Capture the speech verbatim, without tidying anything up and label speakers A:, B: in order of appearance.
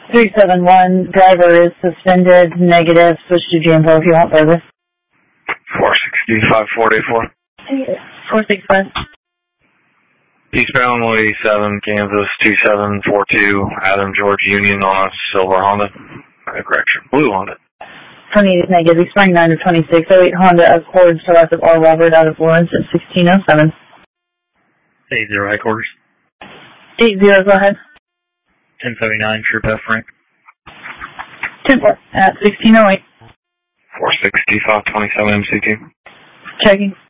A: three seven one, driver is suspended, negative, switch to G M four if you want further.
B: four sixty-five, four eighty-four.
A: four sixty-five.
B: Eastbound one eighty-seven, Kansas two seven four two, Adam George Union on a silver Honda. Uh, correction, blue Honda.
A: twenty-eight is negative, expiring nine of twenty-six, oh eight Honda Accord, select of R. Robert out of Lawrence at sixteen oh seven.
C: eight zero headquarters.
A: eight zero, go ahead.
C: ten seventy-nine, Troop F rank.
A: ten four at sixteen oh eight.
B: four sixty-five, twenty-seven M C T.
A: Checking.